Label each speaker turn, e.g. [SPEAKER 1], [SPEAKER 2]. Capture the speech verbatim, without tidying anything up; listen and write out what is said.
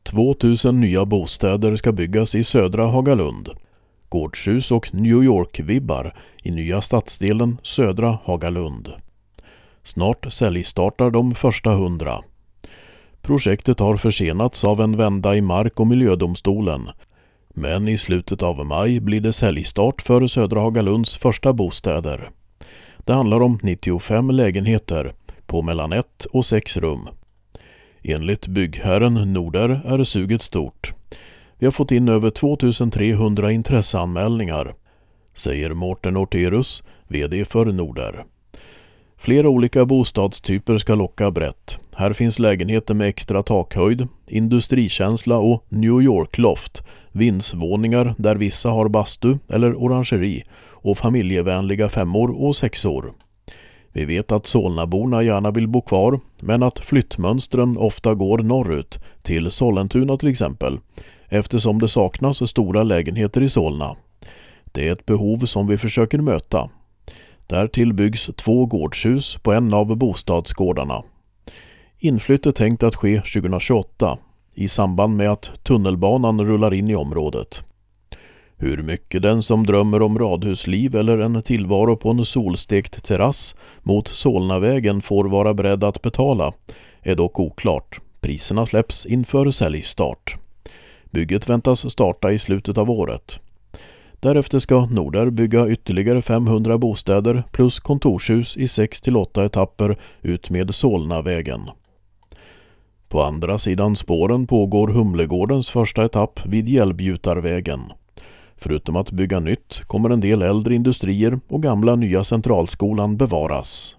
[SPEAKER 1] tvåtusen nya bostäder ska byggas i södra Hagalund. Gårdshus och New York-vibbar i nya stadsdelen södra Hagalund. Snart säljstartar de första hundra. Projektet har försenats av en vända i Mark- och miljödomstolen. Men i slutet av maj blir det säljstart för södra Hagalunds första bostäder. Det handlar om nittiofem lägenheter på mellan ett och sex rum. Enligt byggherren Norder är suget stort. Vi har fått in över tvåtusentrehundra intresseanmälningar, säger Mårten Orterus, vd för Norder. Flera olika bostadstyper ska locka brett. Här finns lägenheter med extra takhöjd, industrikänsla och New York-loft, vindsvåningar där vissa har bastu eller orangeri och familjevänliga femmor och sexor. Vi vet att Solnaborna gärna vill bo kvar, men att flyttmönstren ofta går norrut, till Sollentuna till exempel, eftersom det saknas stora lägenheter i Solna. Det är ett behov som vi försöker möta. Därtill byggs två gårdshus på en av bostadsgårdarna. Inflytt är tänkt att ske tjugohundratjugoåtta i samband med att tunnelbanan rullar in i området. Hur mycket den som drömmer om radhusliv eller en tillvaro på en solstekt terrass mot Solnavägen får vara beredd att betala är dock oklart. Priserna släpps inför säljstart. Bygget väntas starta i slutet av året. Därefter ska Norder bygga ytterligare femhundra bostäder plus kontorshus i sex till åtta etapper ut med Solnavägen. På andra sidan spåren pågår Humlegårdens första etapp vid Hjälbjutarvägen. Förutom att bygga nytt kommer en del äldre industrier och gamla nya centralskolan bevaras.